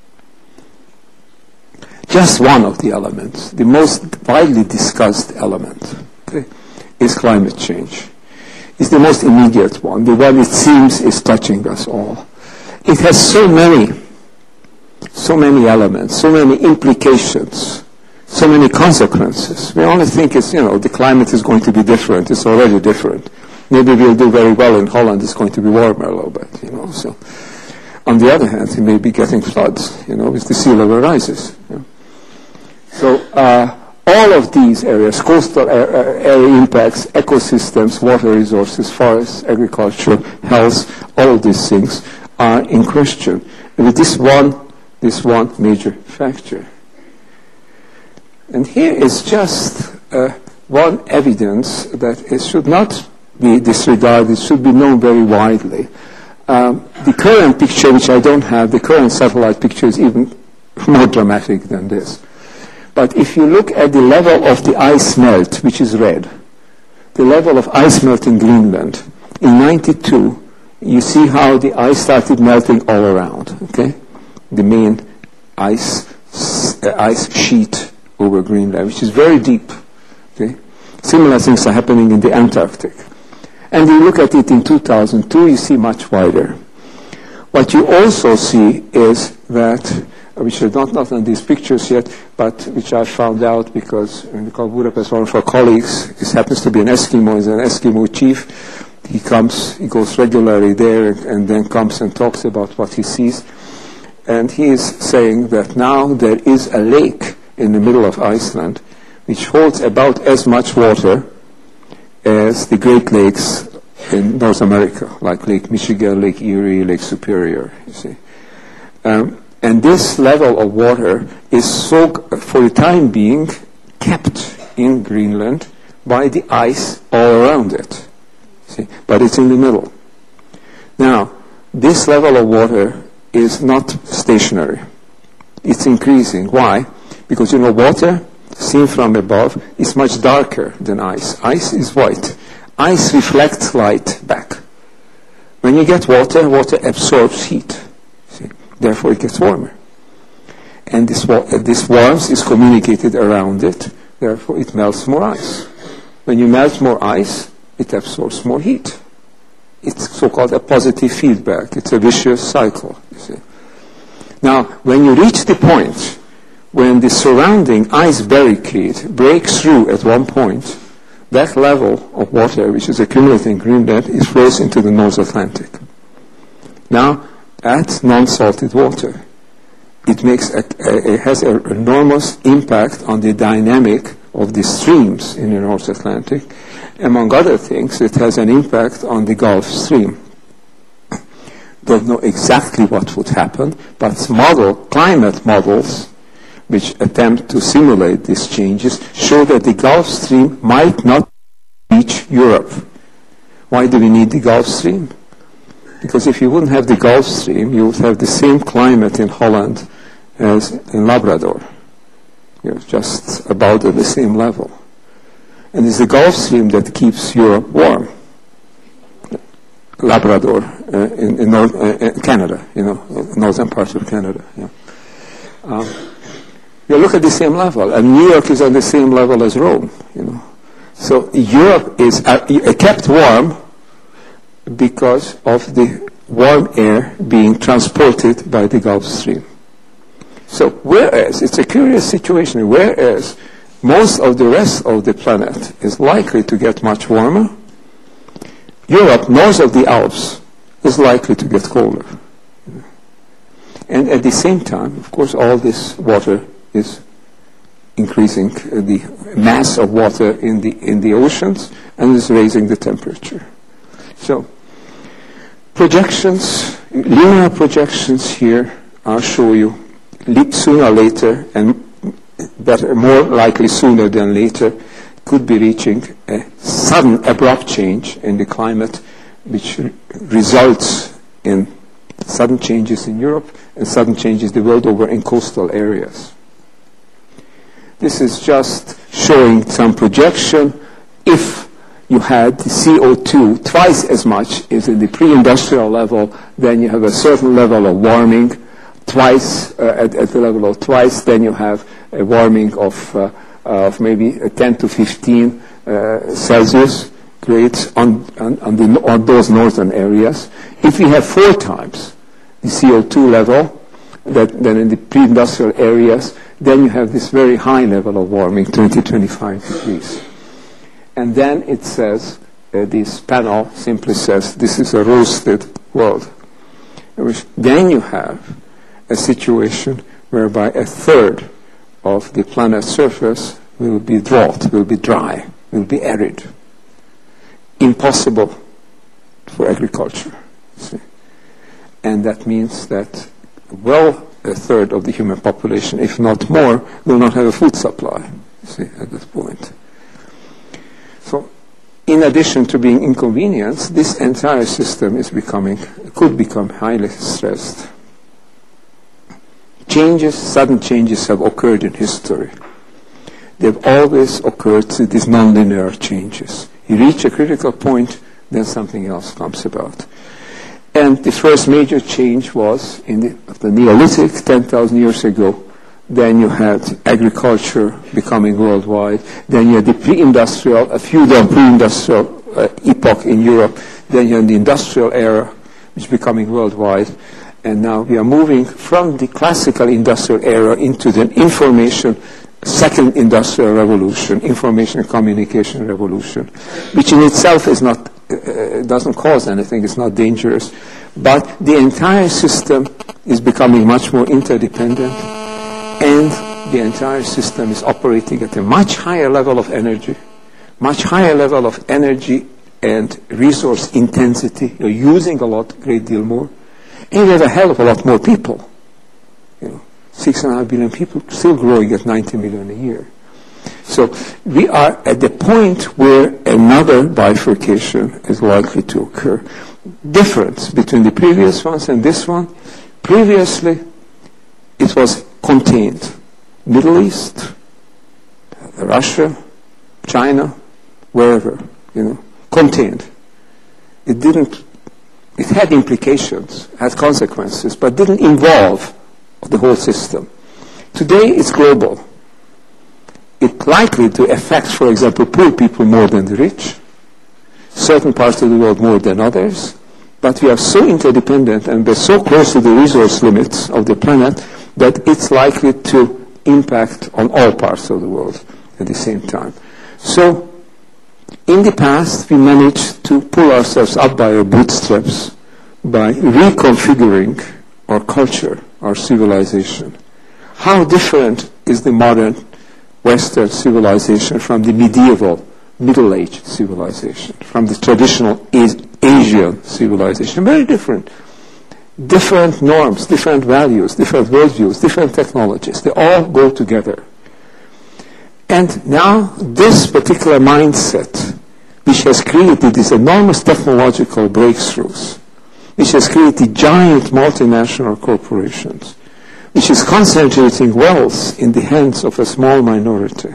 Just one of the elements, the most widely discussed element, okay, is climate change. It's the most immediate one, the one it seems is touching us all. It has so many elements, so many implications, so many consequences. We only think it's, the climate is going to be different. It's already different. Maybe we'll do very well in Holland. It's going to be warmer a little bit, So, on the other hand, we may be getting floods, as the sea level rises. So, all of these areas, coastal area impacts, ecosystems, water resources, forests, agriculture, health, all of these things are in question. And with this one major factor. And here is just one evidence that it should not be disregarded, it should be known very widely. The current picture, which I don't have, the current satellite picture is even more dramatic than this. But if you look at the level of the ice melt, which is red, the level of ice melt in Greenland, in 92, you see how the ice started melting all around, okay? The main ice sheet over Greenland, which is very deep, okay? Similar things are happening in the Antarctic. And you look at it in 2002, you see much wider. What you also see is that, which is not on these pictures yet, but which I found out because in the Budapest, one of our colleagues, this happens to be an Eskimo, is an Eskimo chief. He goes regularly there and then comes and talks about what he sees. And he is saying that now there is a lake in the middle of Iceland which holds about as much water as the Great Lakes in North America, like Lake Michigan, Lake Erie, Lake Superior, you see. And this level of water is so, for the time being, kept in Greenland by the ice all around it. See? But it's in the middle. Now, this level of water is not stationary. It's increasing. Why? Because, water, seen from above, is much darker than ice. Ice is white. Ice reflects light back. When you get water, water absorbs heat. See? Therefore, it gets warmer. And this warmth is communicated around it. Therefore, it melts more ice. When you melt more ice, it absorbs more heat. It's so-called a positive feedback. It's a vicious cycle, you see. Now, when you reach the point when the surrounding ice barricade breaks through at one point, that level of water, which is accumulating in Greenland, is flows into the North Atlantic. Now, at non-salted water, it has an enormous impact on the dynamic of the streams in the North Atlantic. Among other things, it has an impact on the Gulf Stream. Don't know exactly what would happen, but climate models which attempt to simulate these changes show that the Gulf Stream might not reach Europe. Why do we need the Gulf Stream? Because if you wouldn't have the Gulf Stream, you would have the same climate in Holland as in Labrador. Just about at the same level. And it's the Gulf Stream that keeps Europe warm. Labrador in Canada, northern part of Canada. Yeah. You look at the same level, and New York is on the same level as Rome. So Europe is kept warm because of the warm air being transported by the Gulf Stream. So whereas, it's a curious situation, whereas most of the rest of the planet is likely to get much warmer, Europe, north of the Alps, is likely to get colder. And at the same time, of course, all this water is increasing the mass of water in the oceans and is raising the temperature. So projections, linear projections here, I'll show you sooner or later, and better, more likely sooner than later, could be reaching a sudden abrupt change in the climate which results in sudden changes in Europe and sudden changes the world over in coastal areas. This is just showing some projection. If you had the CO2 twice as much as in the pre-industrial level, then you have a certain level of warming. Twice, at the level of twice, then you have a warming of maybe 10 to 15 Celsius grades on those northern areas. If we have 4 times the CO2 level than in the pre-industrial areas, then you have this very high level of warming, 20-25 degrees. And then it says, this panel simply says, this is a roasted world. Then you have a situation whereby a third of the planet's surface will be drought, will be dry, will be arid. Impossible for agriculture. See? And that means that a third of the human population, if not more, will not have a food supply, at this point. So, in addition to being inconvenienced, this entire system could become highly stressed. Sudden changes have occurred in history. they've always occurred through these nonlinear changes. You reach a critical point, then something else comes about. And the first major change was in the Neolithic, 10,000 years ago. Then you had agriculture becoming worldwide. Then you had the pre-industrial, a feudal pre-industrial epoch in Europe. Then you had the industrial era, which is becoming worldwide. And now we are moving from the classical industrial era into the second industrial revolution, information and communication revolution, which in itself is not, doesn't cause anything, it's not dangerous. But the entire system is becoming much more interdependent, and the entire system is operating at a much higher level of energy, and resource intensity. You're using a great deal more. And you have a hell of a lot more people. 6.5 billion people still growing at 90 million a year. So we are at the point where another bifurcation is likely to occur. Difference between the previous ones and this one. Previously, it was contained. Middle East, Russia, China, wherever, contained. It had implications, had consequences, but didn't involve the whole system. Today, it's global. It's likely to affect, for example, poor people more than the rich, certain parts of the world more than others, but we are so interdependent and we're so close to the resource limits of the planet that it's likely to impact on all parts of the world at the same time. So, in the past, we managed to pull ourselves up by our bootstraps by reconfiguring our culture, our civilization. How different is the modern Western civilization from the medieval, Middle Age civilization, from the traditional Asian civilization? Very different. Different norms, different values, different worldviews, different technologies. They all go together. And now this particular mindset, which has created these enormous technological breakthroughs, which has created giant multinational corporations, which is concentrating wealth in the hands of a small minority,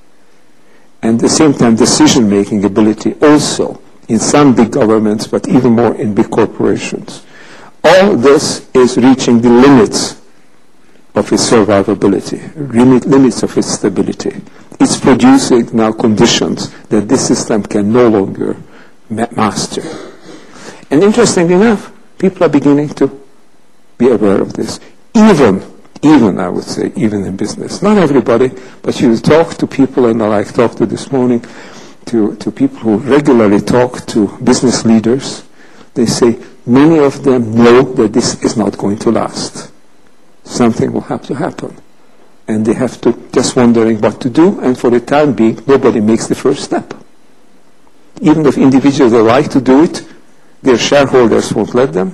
and at the same time decision-making ability also in some big governments, but even more in big corporations. All this is reaching the limits of its survivability, limits of its stability. It's producing now conditions that this system can no longer master. And interestingly enough, people are beginning to be aware of this. Even, I would say, even in business. Not everybody, but you talk to people, and I talked to this morning, to people who regularly talk to business leaders. They say many of them know that this is not going to last. Something will have to happen. And they have to just wondering what to do, and for the time being, nobody makes the first step. Even if individuals would like to do it, their shareholders won't let them.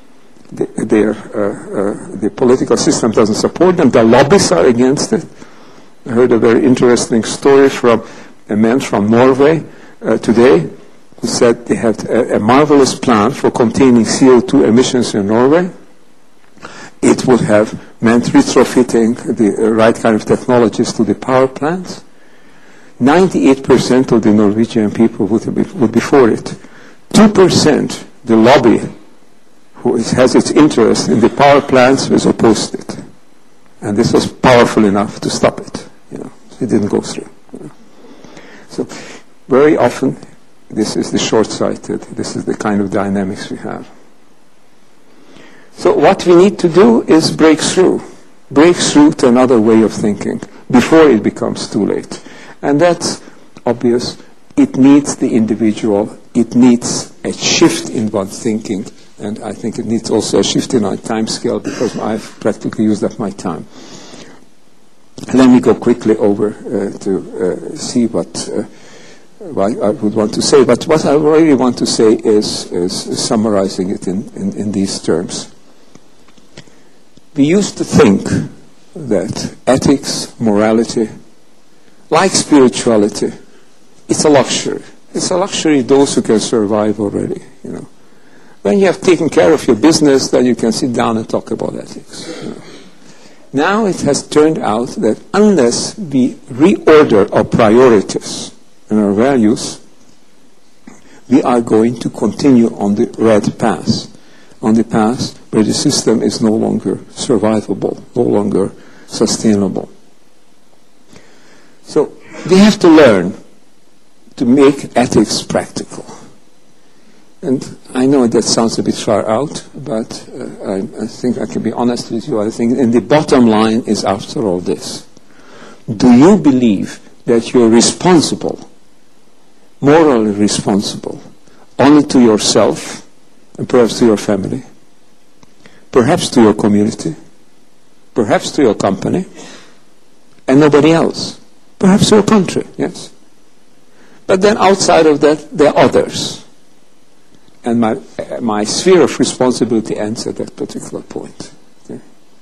The political system doesn't support them. The lobbyists are against it. I heard a very interesting story from a man from Norway today who said they had a marvelous plan for containing CO2 emissions in Norway. It would have meant retrofitting the right kind of technologies to the power plants. 98% of the Norwegian people would be for it. 2%, the lobby, who has its interest in the power plants, was opposed to it. And this was powerful enough to stop it. It didn't go through. So very often, this is the short-sighted. This is the kind of dynamics we have. So what we need to do is break through to another way of thinking before it becomes too late. And that's obvious. It needs the individual. It needs a shift in one's thinking. And I think it needs also a shift in our time scale because I've practically used up my time. Let me go quickly over to see what I would want to say. But what I really want to say is summarizing it in these terms. We used to think that ethics, morality, like spirituality, it's a luxury. It's a luxury those who can survive already, When you have taken care of your business, then you can sit down and talk about ethics. Now it has turned out that unless we reorder our priorities and our values, we are going to continue on the red path, on the path where the system is no longer survivable, no longer sustainable. So we have to learn to make ethics practical. And I know that sounds a bit far out, but I think I can be honest with you. I think and the bottom line is, after all this, do you believe that you're responsible, morally responsible, only to yourself and perhaps to your family, perhaps to your community, perhaps to your company, and nobody else, perhaps to your country, yes? But then outside of that, there are others. And my sphere of responsibility ends at that particular point. Okay?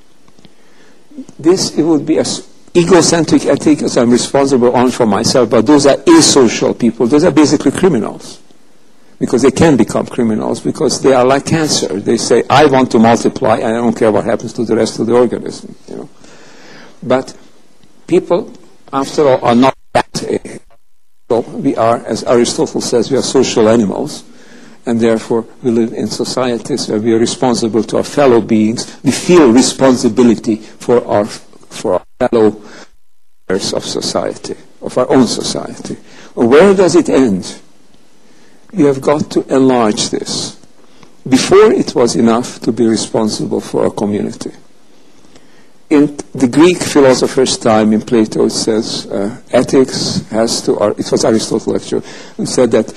It would be as egocentric ethic as I'm responsible only for myself, but those are asocial people. Those are basically criminals. Because they can become criminals, because they are like cancer. They say, I want to multiply, and I don't care what happens to the rest of the organism. You know. But people, after all, are not that. So we are, as Aristotle says, we are social animals. And therefore, we live in societies where we are responsible to our fellow beings. We feel responsibility for our fellow members of society, of our own society. Well, where does it end? You have got to enlarge this. Before, it was enough to be responsible for a community. In the Greek philosopher's time, in Plato, it says ethics has to. It was Aristotle actually who said that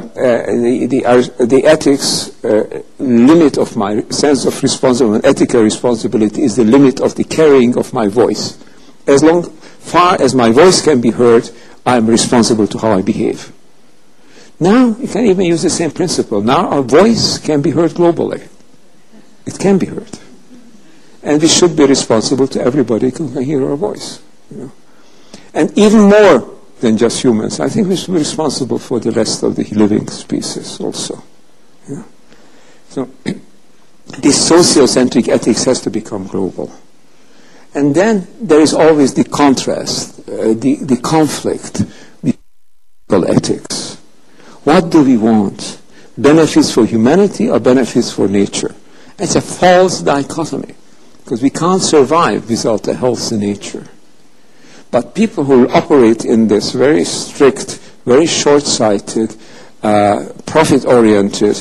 the ethics limit of my sense of responsibility, ethical responsibility, is the limit of the carrying of my voice. As far as my voice can be heard, I am responsible to how I behave. Now you can even use the same principle. Now our voice can be heard globally. It can be heard. And we should be responsible to everybody who can hear our voice. You know. And even more than just humans, I think we should be responsible for the rest of the living species also. You know. So this sociocentric ethics has to become global. And then there is always the contrast, the conflict with ethics. What do we want? Benefits for humanity or benefits for nature? It's a false dichotomy. Because we can't survive without a healthy nature. But people who operate in this very strict, very short-sighted, profit-oriented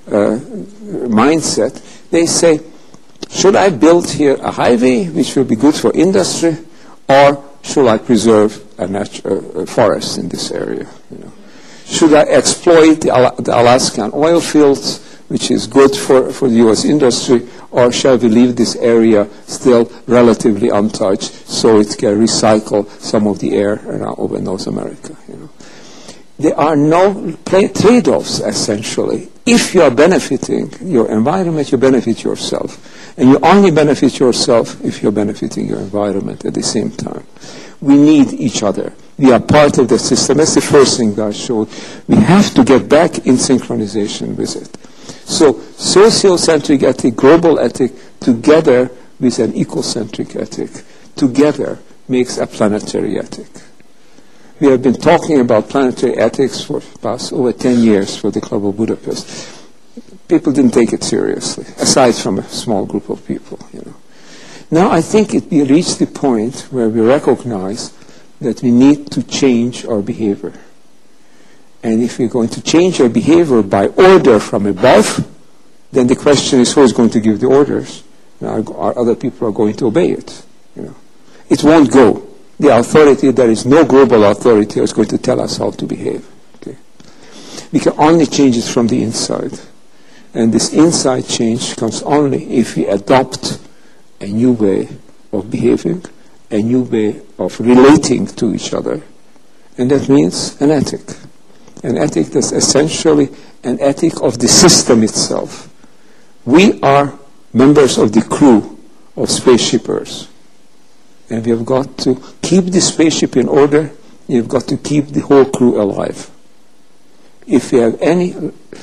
mindset, they say, should I build here a highway which will be good for industry, or should I preserve a forest in this area? You know? Should I exploit the Alaskan oil fields, which is good for the U.S. industry, or shall we leave this area still relatively untouched so it can recycle some of the air around over North America? You know? There are no trade-offs, essentially. If you are benefiting your environment, you benefit yourself. And you only benefit yourself if you're benefiting your environment at the same time. We need each other. We are part of the system. That's the first thing that I showed. We have to get back in synchronization with it. So, sociocentric ethic, global ethic, together with an ecocentric ethic, together makes a planetary ethic. We have been talking about planetary ethics for the past over 10 years for the Club of Budapest. People didn't take it seriously, aside from a small group of people. You know. Now I think we reached the point where we recognize that we need to change our behavior. And if we're going to change our behavior by order from above, then the question is who is going to give the orders? Are other people are going to obey it? You know. It won't go. The authority, there is no global authority that's going to tell us how to behave. Okay? We can only change it from the inside. And this inside change comes only if we adopt a new way of behaving, a new way of relating to each other. And that means an ethic. An ethic that's essentially an ethic of the system itself. We are members of the crew of Spaceship Earth. And we have got to keep the spaceship in order. You've got to keep the whole crew alive. If we have any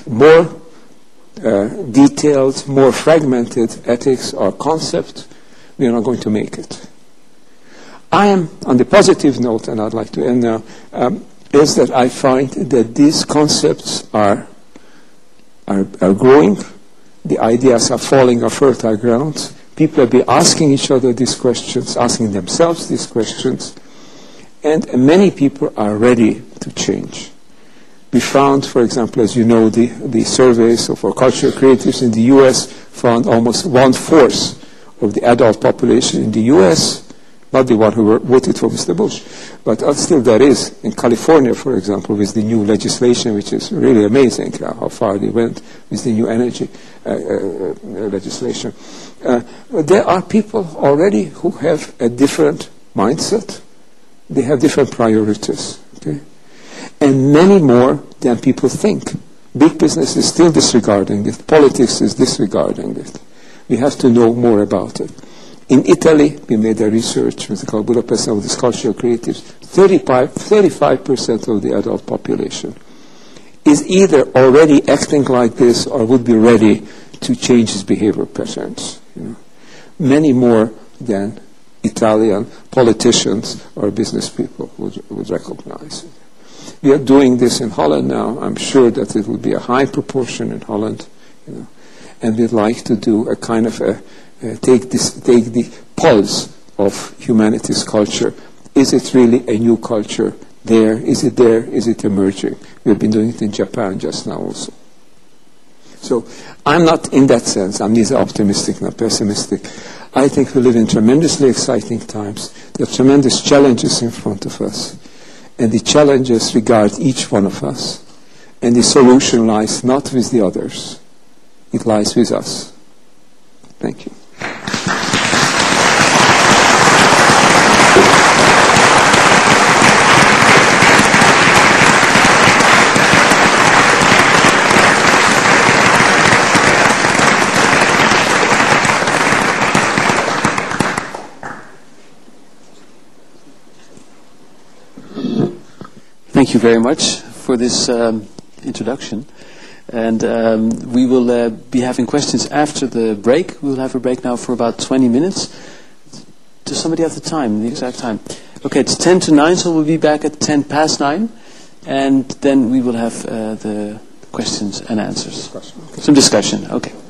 more detailed, more fragmented ethics or concept, we are not going to make it. I am, on the positive note, and I'd like to end now, is that I find that these concepts are growing. The ideas are falling on fertile ground. People have been asking each other these questions, asking themselves these questions, and many people are ready to change. We found, for example, as you know, the surveys for cultural creatives in the U.S. found almost 1/4 of the adult population in the U.S., not the one who voted for Mr. Bush, but still there is. In California, for example, with the new legislation, which is really amazing how far they went with the new energy legislation. There are people already who have a different mindset. They have different priorities. Okay? And many more than people think. Big business is still disregarding it. Politics is disregarding it. We have to know more about it. In Italy, we made a research with the Budapest of these cultural creatives. 35% of the adult population is either already acting like this or would be ready to change its behavior patterns. Many more than Italian politicians or business people would recognize. We are doing this in Holland now. I'm sure that it will be a high proportion in Holland, and we'd like to do a kind of take the pulse of humanities culture. Is it really a new culture there? Is it there? Is it emerging? We've been doing it in Japan just now also. So I'm not, in that sense, I'm neither optimistic nor pessimistic. I think we live in tremendously exciting times. There are tremendous challenges in front of us. And the challenges regard each one of us. And the solution lies not with the others. It lies with us. Thank you. Thank you very much for this introduction. And we will be having questions after the break. We'll have a break now for about 20 minutes. Does somebody have the time, the exact time? Okay, it's 10 to 9, so we'll be back at 10 past 9. And then we will have the questions and answers. Some discussion, okay.